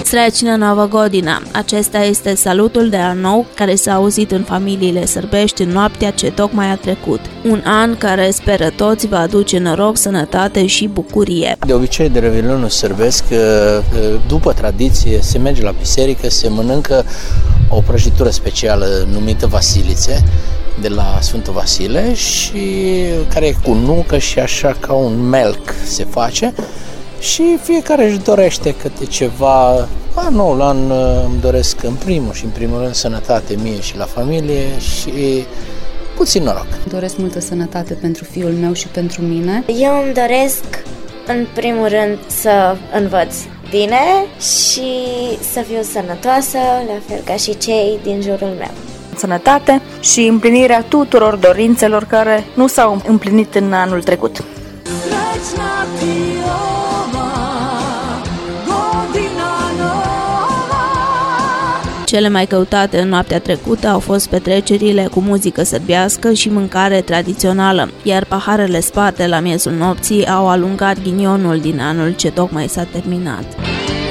Srećna Nova Godina. Acesta este salutul de an nou care s-a auzit în familiile sârbești în noaptea ce tocmai a trecut. Un an care, speră toți, va aduce noroc, sănătate și bucurie. De obicei, de Revelionul sârbesc, după tradiție, se merge la biserică, se mănâncă o prăjitură specială numită vasilițe, de la Sfântul Vasile, și care e cu nucă și așa ca un melc se face, și fiecare își dorește câte ceva. Noul an îmi doresc în primul rând sănătate mie și la familie și puțin noroc. Doresc multă sănătate pentru fiul meu și pentru mine. Eu îmi doresc în primul rând să învăț bine și să fiu sănătoasă, la fel ca și cei din jurul meu. Sănătate și împlinirea tuturor dorințelor care nu s-au împlinit în anul trecut. Cele mai căutate în noaptea trecută au fost petrecerile cu muzică sârbească și mâncare tradițională, iar paharele sparte la miezul nopții au alungat ghinionul din anul ce tocmai s-a terminat.